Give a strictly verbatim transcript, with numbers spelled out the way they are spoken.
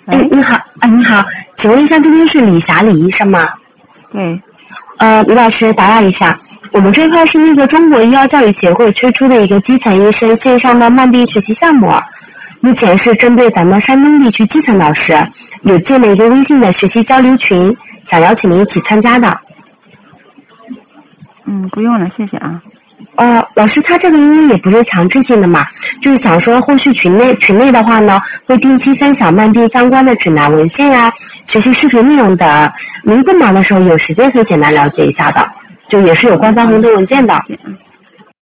哎，你好，啊，你好，请问一下，这边是李霞李医生吗？ 对。 呃，李老师，打扰一下，我们这块是那个中国医药教育协会推出的一个基层医生线上的慢病学习项目，目前是针对咱们山东地区基层老师，有建了一个微信的学习交流群，想邀请您一起参加的。 嗯，不用了，谢谢啊。 呃，老师，他这个因为也不是强制性的嘛，就是想说后续群内群内的话呢，会定期分享慢病相关的指南文献呀、学习视频内容等，您不忙的时候有时间可以简单了解一下的，就也是有官方红头文件的。